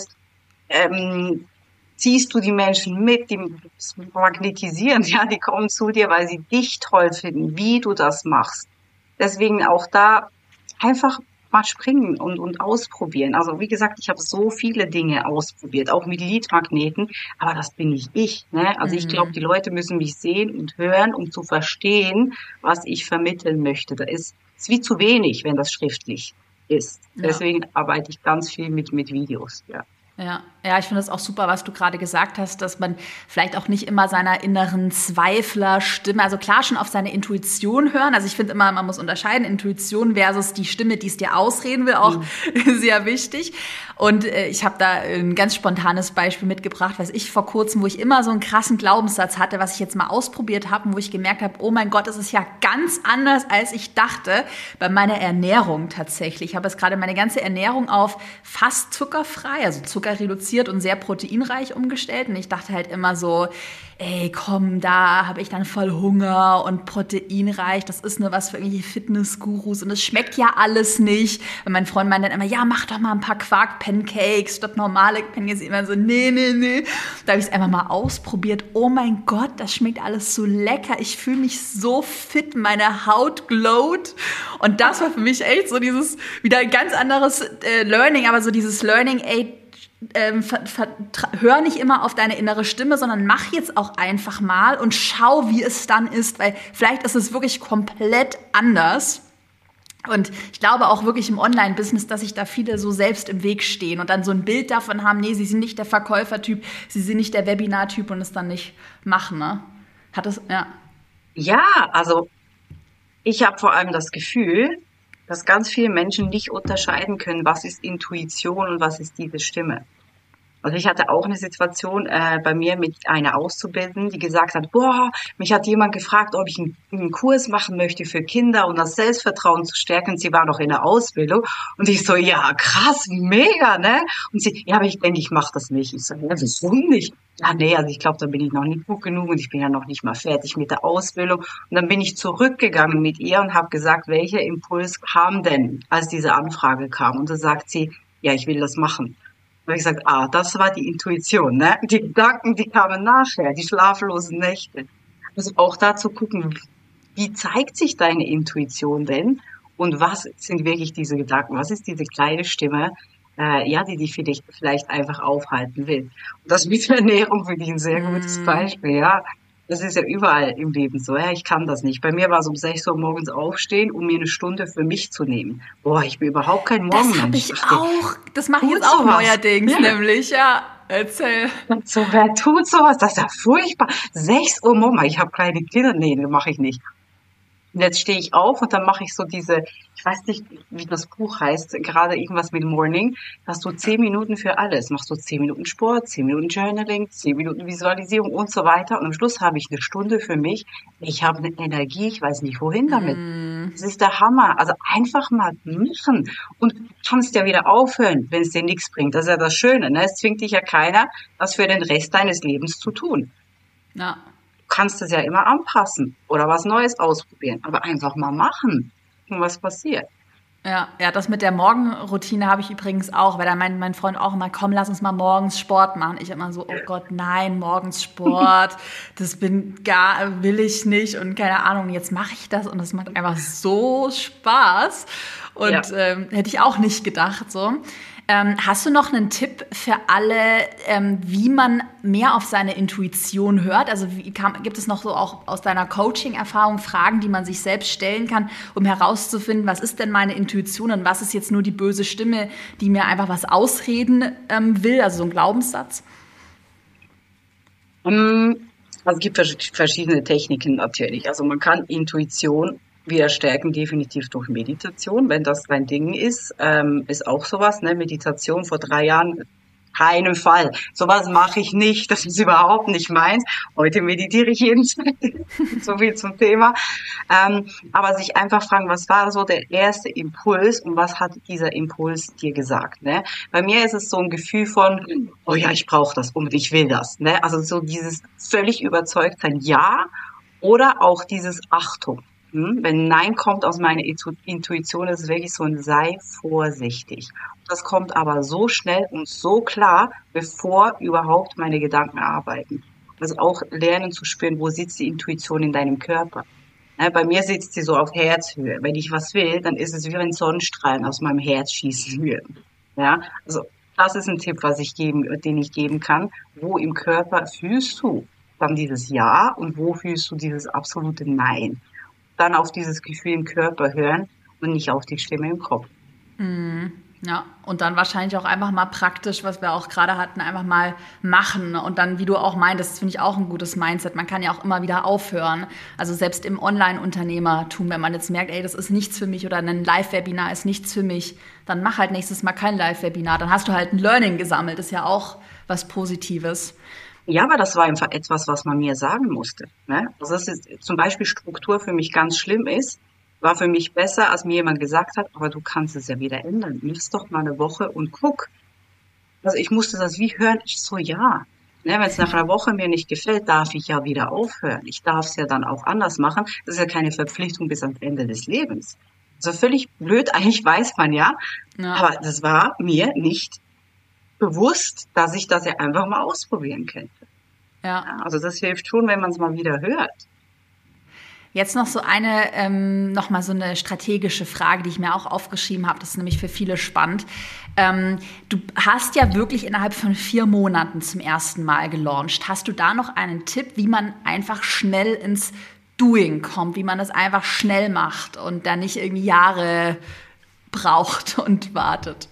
Ähm, ziehst du die Menschen mit, die magnetisieren, ja, die kommen zu dir, weil sie dich toll finden, wie du das machst. Deswegen auch da einfach mal springen und, und ausprobieren. Also wie gesagt, ich habe so viele Dinge ausprobiert, auch mit Leadmagneten, aber das bin nicht ich. Ne? Also ich glaube, Mhm. die Leute müssen mich sehen und hören, um zu verstehen, was ich vermitteln möchte. Da ist es wie zu wenig, wenn das schriftlich ist. Ja. Deswegen arbeite ich ganz viel mit, mit Videos. Ja. Ja, ja, ich finde es auch super, was du gerade gesagt hast, dass man vielleicht auch nicht immer seiner inneren Zweiflerstimme, also klar schon auf seine Intuition hören. Also ich finde immer, man muss unterscheiden, Intuition versus die Stimme, die es dir ausreden will, auch Mhm. sehr wichtig. Und äh, ich habe da ein ganz spontanes Beispiel mitgebracht, was ich vor kurzem, wo ich immer so einen krassen Glaubenssatz hatte, was ich jetzt mal ausprobiert habe und wo ich gemerkt habe, oh mein Gott, das ist ja ganz anders, als ich dachte, bei meiner Ernährung tatsächlich. Ich habe jetzt gerade meine ganze Ernährung auf fast zuckerfrei, also Zucker reduziert und sehr proteinreich umgestellt. Und ich dachte halt immer so, ey, komm, da habe ich dann voll Hunger und proteinreich. Das ist nur was für irgendwelche Fitnessgurus und es schmeckt ja alles nicht. Und mein Freund meinte dann immer, ja, mach doch mal ein paar Quark-Pancakes statt normale Pancakes. Immer so, nee, nee, nee. Da habe ich es einfach mal ausprobiert. Oh mein Gott, das schmeckt alles so lecker. Ich fühle mich so fit, meine Haut glowt. Und das war für mich echt so dieses, wieder ein ganz anderes äh, Learning, aber so dieses Learning, ey, Ähm, ver, ver, hör nicht immer auf deine innere Stimme, sondern mach jetzt auch einfach mal und schau, wie es dann ist, weil vielleicht ist es wirklich komplett anders. Und ich glaube auch wirklich im Online-Business, dass sich da viele so selbst im Weg stehen und dann so ein Bild davon haben, nee, sie sind nicht der Verkäufertyp, sie sind nicht der Webinar-Typ und es dann nicht machen, ne? Hat es, ja. Ja, also ich habe vor allem das Gefühl, dass ganz viele Menschen nicht unterscheiden können, was ist Intuition und was ist diese Stimme. Also ich hatte auch eine Situation äh, bei mir mit einer Auszubildenden, die gesagt hat, boah, mich hat jemand gefragt, ob ich einen, einen Kurs machen möchte für Kinder und das Selbstvertrauen zu stärken. Sie war noch in der Ausbildung und ich so, ja, krass, mega, ne? Und sie, ja, aber ich denke, ich mache das nicht. Ich so, ja, warum nicht? Ja, nee, also ich glaube, da bin ich noch nicht gut genug und ich bin ja noch nicht mal fertig mit der Ausbildung. Und dann bin ich zurückgegangen mit ihr und habe gesagt, welcher Impuls kam denn, als diese Anfrage kam? Und da sagt sie, ja, ich will das machen. Da habe ich gesagt, ah, das war die Intuition, ne? Die Gedanken, die kamen nachher, die schlaflosen Nächte. Also auch da zu gucken, wie zeigt sich deine Intuition denn? Und was sind wirklich diese Gedanken? Was ist diese kleine Stimme, äh, ja, die dich vielleicht, vielleicht einfach aufhalten will? Und das mit der Ernährung finde ich ein sehr gutes Mm. Beispiel, ja. Das ist ja überall im Leben so, ja, ich kann das nicht. Bei mir war es um sechs Uhr morgens aufstehen, um mir eine Stunde für mich zu nehmen. Boah, ich bin überhaupt kein Das habe Morgenmensch. Ich ich dachte, auch. Das mache ich tut jetzt auch sowas. neuerdings, Ja. nämlich, ja. Erzähl. Und so, wer tut sowas? Das ist ja furchtbar. Sechs Uhr Mama, ich habe kleine Kinder. Nee, das mache ich nicht. Und jetzt stehe ich auf und dann mache ich so diese, ich weiß nicht, wie das Buch heißt, gerade irgendwas mit Morning. Da hast du zehn Minuten für alles. Machst du zehn Minuten Sport, zehn Minuten Journaling, zehn Minuten Visualisierung und so weiter. Und am Schluss habe ich eine Stunde für mich. Ich habe eine Energie, ich weiß nicht wohin damit. Mm. Das ist der Hammer. Also einfach mal machen. Und du kannst ja wieder aufhören, wenn es dir nichts bringt. Das ist ja das Schöne. Ne? Es zwingt dich ja keiner, das für den Rest deines Lebens zu tun. Ja. Du kannst es ja immer anpassen oder was Neues ausprobieren. Aber einfach mal machen. Und was passiert. Ja, ja, das mit der Morgenroutine habe ich übrigens auch, weil da mein, mein Freund auch immer, komm, lass uns mal morgens Sport machen. Ich immer so, oh Gott, nein, morgens Sport, das bin gar, will ich nicht und keine Ahnung, jetzt mache ich das und das macht einfach so Spaß Ja. und ähm, hätte ich auch nicht gedacht so. Ähm, hast du noch einen Tipp für alle, ähm, wie man mehr auf seine Intuition hört? Also wie kam, gibt es noch so auch aus deiner Coaching-Erfahrung Fragen, die man sich selbst stellen kann, um herauszufinden, was ist denn meine Intuition und was ist jetzt nur die böse Stimme, die mir einfach was ausreden ähm, will, also so ein Glaubenssatz? Mm, Also es gibt vers- verschiedene Techniken natürlich. Also man kann Intuition wieder stärken, definitiv durch Meditation, wenn das dein Ding ist. Ähm, ist auch sowas, ne? Meditation vor drei Jahren, keinen Fall. Sowas mache ich nicht. Das ist überhaupt nicht meins. Heute meditiere ich jeden Tag. So viel zum Thema. Ähm, aber sich einfach fragen, was war so der erste Impuls und was hat dieser Impuls dir gesagt? Ne? Bei mir ist es so ein Gefühl von, oh ja, ich brauche das und ich will das. Ne? Also so dieses völlig überzeugt sein, ja, oder auch dieses Achtung. Hm? Wenn Nein kommt aus meiner Intu- Intuition, ist es wirklich so ein sei vorsichtig. Das kommt aber so schnell und so klar, bevor überhaupt meine Gedanken arbeiten. Also auch lernen zu spüren, wo sitzt die Intuition in deinem Körper. Ne, bei mir sitzt sie so auf Herzhöhe. Wenn ich was will, dann ist es wie wenn Sonnenstrahlen aus meinem Herz schießen würden. Ja, also das ist ein Tipp, was ich geben, den ich geben kann. Wo im Körper fühlst du dann dieses Ja und wo fühlst du dieses absolute Nein? Dann auf dieses Gefühl im Körper hören und nicht auf die Stimme im Kopf. Ja, und dann wahrscheinlich auch einfach mal praktisch, was wir auch gerade hatten, einfach mal machen. Und dann, wie du auch meintest, das finde ich auch ein gutes Mindset. Man kann ja auch immer wieder aufhören. Also selbst im Online-Unternehmertum, wenn man jetzt merkt, ey, das ist nichts für mich oder ein Live-Webinar ist nichts für mich, dann mach halt nächstes Mal kein Live-Webinar. Dann hast du halt ein Learning gesammelt. Das ist ja auch was Positives. Ja, aber das war einfach etwas, was man mir sagen musste. Ne? Also das ist zum Beispiel Struktur für mich ganz schlimm ist, war für mich besser, als mir jemand gesagt hat, aber du kannst es ja wieder ändern. Lass doch mal eine Woche und guck. Also ich musste das wie hören, ich so, ja. Ne, wenn es nach einer Woche mir nicht gefällt, darf ich ja wieder aufhören. Ich darf es ja dann auch anders machen. Das ist ja keine Verpflichtung bis ans Ende des Lebens. Also völlig blöd, eigentlich weiß man ja, Ja. aber das war mir nicht bewusst, dass ich das ja einfach mal ausprobieren könnte. Ja. Ja, also das hilft schon, wenn man es mal wieder hört. Jetzt noch so eine, ähm, noch mal so eine strategische Frage, die ich mir auch aufgeschrieben habe. Das ist nämlich für viele spannend. Ähm, du hast ja wirklich innerhalb von vier Monaten zum ersten Mal gelauncht. Hast du da noch einen Tipp, wie man einfach schnell ins Doing kommt, wie man das einfach schnell macht und da nicht irgendwie Jahre braucht und wartet?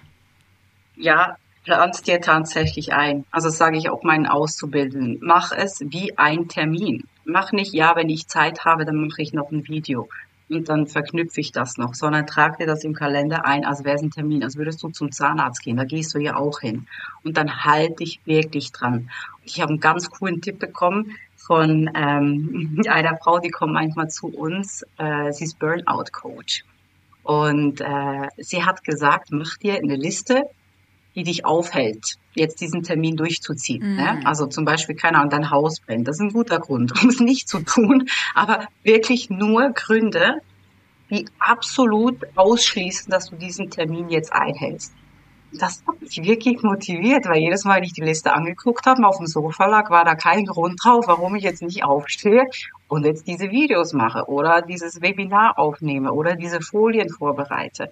Ja, planst dir tatsächlich ein. Also das sage ich auch meinen Auszubildenden. Mach es wie ein Termin. Mach nicht, ja, wenn ich Zeit habe, dann mache ich noch ein Video und dann verknüpfe ich das noch, sondern trag dir das im Kalender ein, als wäre es ein Termin, als würdest du zum Zahnarzt gehen, da gehst du ja auch hin. Und dann halt dich wirklich dran. Ich habe einen ganz coolen Tipp bekommen von ähm, einer Frau, die kommt manchmal zu uns, äh, sie ist Burnout-Coach. Und äh, sie hat gesagt, mach dir eine Liste, die dich aufhält, jetzt diesen Termin durchzuziehen. Ne? Also zum Beispiel, keine Ahnung, dein Haus brennt. Das ist ein guter Grund, um es nicht zu tun. Aber wirklich nur Gründe, die absolut ausschließen, dass du diesen Termin jetzt einhältst. Das hat mich wirklich motiviert, weil jedes Mal, wenn ich die Liste angeguckt habe, auf dem Sofa lag, war da kein Grund drauf, warum ich jetzt nicht aufstehe und jetzt diese Videos mache oder dieses Webinar aufnehme oder diese Folien vorbereite.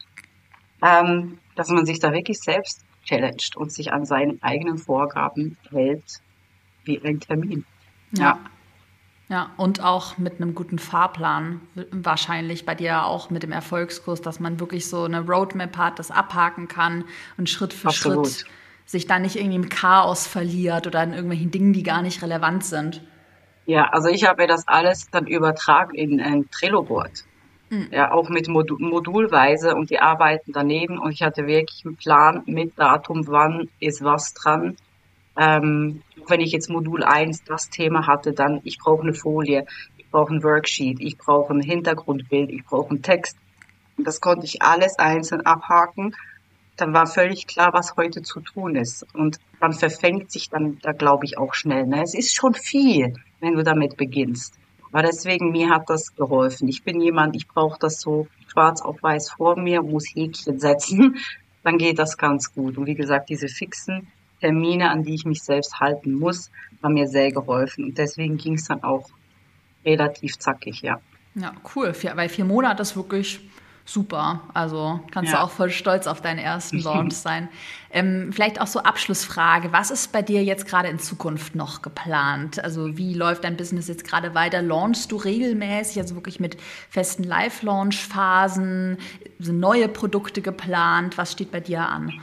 Ähm, dass man sich da wirklich selbst challenged und sich an seinen eigenen Vorgaben hält, wie ein Termin. Ja. Ja. Ja, und auch mit einem guten Fahrplan, wahrscheinlich bei dir auch mit dem Erfolgskurs, dass man wirklich so eine Roadmap hat, das abhaken kann und Schritt für Absolut. Schritt sich da nicht irgendwie im Chaos verliert oder in irgendwelchen Dingen, die gar nicht relevant sind. Ja, also ich habe mir das alles dann übertragen in ein Trello-Board. Ja, auch mit Modu modulweise und die arbeiten daneben und ich hatte wirklich einen Plan mit Datum, wann ist was dran. Ähm, wenn ich jetzt Modul eins das Thema hatte, dann ich brauche eine Folie, ich brauche ein Worksheet, ich brauche ein Hintergrundbild, ich brauche einen Text. Und das konnte ich alles einzeln abhaken. Dann war völlig klar, was heute zu tun ist. Und man verfängt sich dann, da glaube ich auch schnell. Ne? Es ist schon viel, wenn du damit beginnst. Aber deswegen, mir hat das geholfen. Ich bin jemand, ich brauche das so schwarz auf weiß vor mir, muss Häkchen setzen, dann geht das ganz gut. Und wie gesagt, diese fixen Termine, an die ich mich selbst halten muss, haben mir sehr geholfen. Und deswegen ging es dann auch relativ zackig, ja. Ja, cool, vier, weil vier Monate ist wirklich super. Also kannst Ja. du auch voll stolz auf deinen ersten Launch sein. Ähm, vielleicht auch so Abschlussfrage. Was ist bei dir jetzt gerade in Zukunft noch geplant? Also wie läuft dein Business jetzt gerade weiter? Launchst du regelmäßig, also wirklich mit festen Live-Launch-Phasen? Sind neue Produkte geplant? Was steht bei dir an?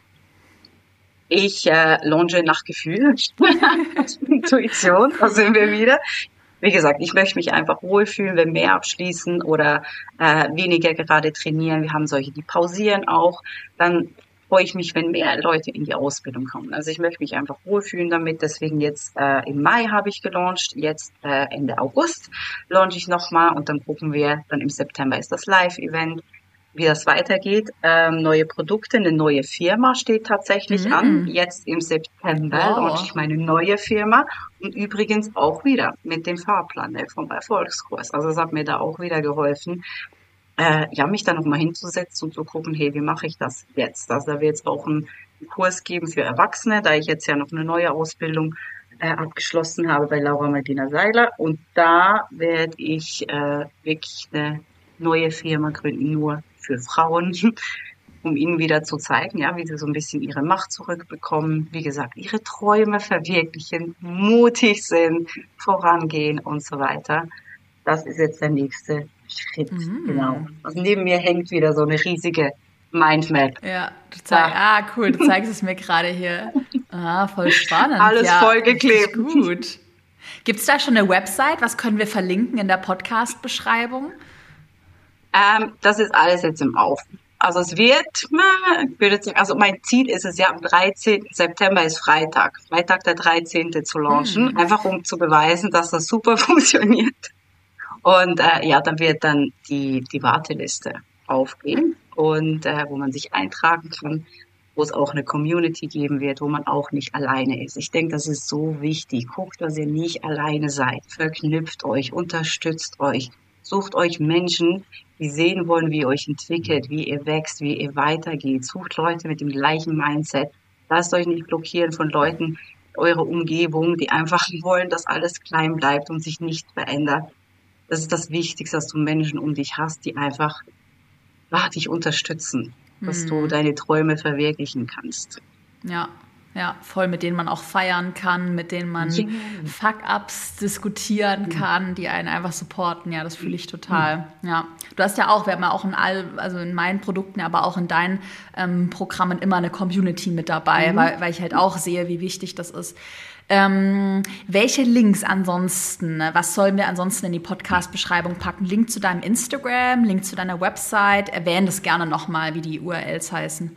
Ich äh, launche nach Gefühl, Intuition, da sind wir wieder. Wie gesagt, ich möchte mich einfach wohlfühlen, wenn mehr abschließen oder äh, weniger gerade trainieren. Wir haben solche, die pausieren auch. Dann freue ich mich, wenn mehr Leute in die Ausbildung kommen. Also ich möchte mich einfach wohlfühlen damit. Deswegen jetzt äh, im Mai habe ich gelauncht, jetzt äh, Ende August launche ich nochmal und dann gucken wir, dann im September ist das Live-Event, wie das weitergeht. Ähm, neue Produkte, eine neue Firma steht tatsächlich Mhm. an. Jetzt im September Wow. launche ich meine neue Firma und übrigens auch wieder mit dem Fahrplan ne, vom Erfolgskurs. Also es hat mir da auch wieder geholfen, äh, ja, mich da nochmal hinzusetzen und zu gucken, hey, wie mache ich das jetzt? Also da wird es auch einen Kurs geben für Erwachsene, da ich jetzt ja noch eine neue Ausbildung äh, abgeschlossen habe bei Laura Marlina Seiler. Und da werde ich äh, wirklich eine neue Firma gründen, nur für Frauen, um ihnen wieder zu zeigen, ja, wie sie so ein bisschen ihre Macht zurückbekommen, wie gesagt, ihre Träume verwirklichen, mutig sind, vorangehen und so weiter. Das ist jetzt der nächste Schritt, Mhm. genau. Also neben mir hängt wieder so eine riesige Mindmap. Ja, du zeig, ah, cool, du zeigst es mir gerade hier. Ah, voll spannend. Alles ja, vollgeklebt. richtig gut. Gibt es da schon eine Website? Was können wir verlinken in der Podcast-Beschreibung? Ähm, das ist alles jetzt im Laufen. Also es wird, ich würde sagen, also mein Ziel ist es ja, am dreizehnten September ist Freitag, Freitag der dreizehnte zu launchen, Hm. einfach um zu beweisen, dass das super funktioniert. Und äh, ja, dann wird dann die, die Warteliste aufgehen und äh, wo man sich eintragen kann, wo es auch eine Community geben wird, wo man auch nicht alleine ist. Ich denke, das ist so wichtig. Guckt, dass ihr nicht alleine seid. Verknüpft euch, unterstützt euch, sucht euch Menschen, die sehen wollen, wie ihr euch entwickelt, wie ihr wächst, wie ihr weitergeht. Sucht Leute mit dem gleichen Mindset. Lasst euch nicht blockieren von Leuten, eure Umgebung, die einfach wollen, dass alles klein bleibt und sich nicht verändert. Das ist das Wichtigste, dass du Menschen um dich hast, die einfach ah, dich unterstützen, dass du deine Träume verwirklichen kannst. Ja, ja, voll, mit denen man auch feiern kann, mit denen man Ja. Fuck-Ups diskutieren kann, die einen einfach supporten. Ja, das fühle ich total. Ja, du hast ja auch, wir haben ja auch in all, also in meinen Produkten, aber auch in deinen ähm, Programmen immer eine Community mit dabei, weil, weil ich halt auch sehe, wie wichtig das ist. Ähm, welche Links ansonsten, ne? Was sollen wir ansonsten in die Podcast-Beschreibung packen? Link zu deinem Instagram, Link zu deiner Website. Erwähne das gerne nochmal, wie die U R Ls heißen.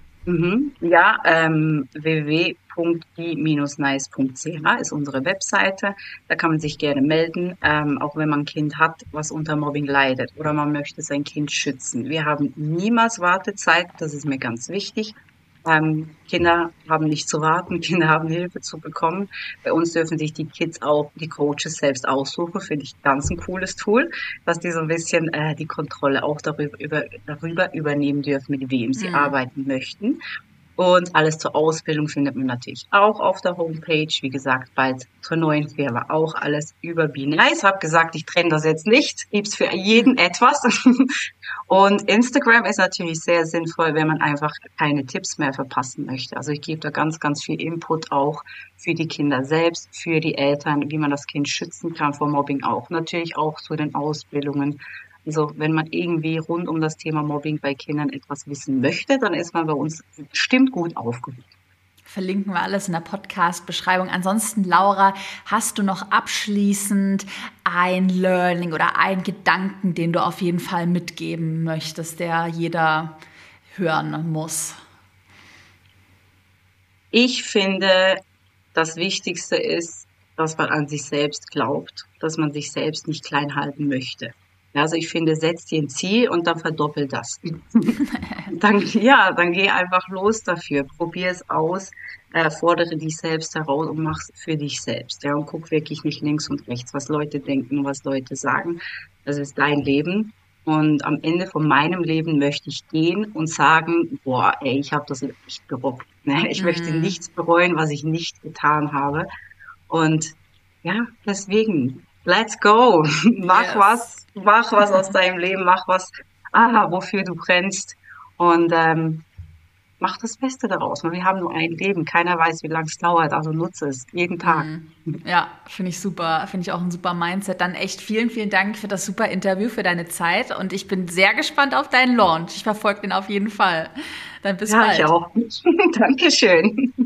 Mhm. Ja, ähm, w w w punkt die nice punkt c h ist unsere Webseite. Da kann man sich gerne melden, ähm, auch wenn man ein Kind hat, was unter Mobbing leidet oder man möchte sein Kind schützen. Wir haben niemals Wartezeit, das ist mir ganz wichtig. Ähm, Kinder haben nicht zu warten, Kinder haben Hilfe zu bekommen. Bei uns dürfen sich die Kids auch, die Coaches selbst aussuchen, finde ich ganz ein cooles Tool, dass die so ein bisschen äh, die Kontrolle auch darüber, über, darüber übernehmen dürfen, mit wem sie Mhm. arbeiten möchten. Und alles zur Ausbildung findet man natürlich auch auf der Homepage. Wie gesagt, bald zur neuen Firma auch alles über Be Nice. Hab gesagt, ich trenne das jetzt nicht. Gibt's für jeden etwas. Und Instagram ist natürlich sehr sinnvoll, wenn man einfach keine Tipps mehr verpassen möchte. Also ich gebe da ganz, ganz viel Input auch für die Kinder selbst, für die Eltern, wie man das Kind schützen kann vor Mobbing auch. Natürlich auch zu den Ausbildungen. Also wenn man irgendwie rund um das Thema Mobbing bei Kindern etwas wissen möchte, dann ist man bei uns bestimmt gut aufgehoben. Verlinken wir alles in der Podcast-Beschreibung. Ansonsten, Laura, hast du noch abschließend ein Learning oder einen Gedanken, den du auf jeden Fall mitgeben möchtest, der jeder hören muss? Ich finde, das Wichtigste ist, dass man an sich selbst glaubt, dass man sich selbst nicht klein halten möchte. Also ich finde, setz dir ein Ziel und dann verdoppel das. dann, ja, dann geh einfach los dafür. Probier es aus, äh, fordere dich selbst heraus und mach's für dich selbst. Ja, und guck wirklich nicht links und rechts, was Leute denken und was Leute sagen. Das ist dein Leben. Und am Ende von meinem Leben möchte ich gehen und sagen, boah, ey, ich habe das nicht gerockt. Ne? Ich mm. möchte nichts bereuen, was ich nicht getan habe. Und ja, deswegen, let's go. Mach yes. was, mach was aus deinem Leben, mach was, aha, wofür du brennst. Und ähm, mach das Beste daraus. Wir haben nur ein Leben. Keiner weiß, wie lange es dauert. Also nutze es jeden Tag. Ja, finde ich super. Finde ich auch ein super Mindset. Dann echt vielen, vielen Dank für das super Interview, für deine Zeit. Und ich bin sehr gespannt auf deinen Launch. Ich verfolge den auf jeden Fall. Dann bis ja, bald. Ja, ich auch. Dankeschön.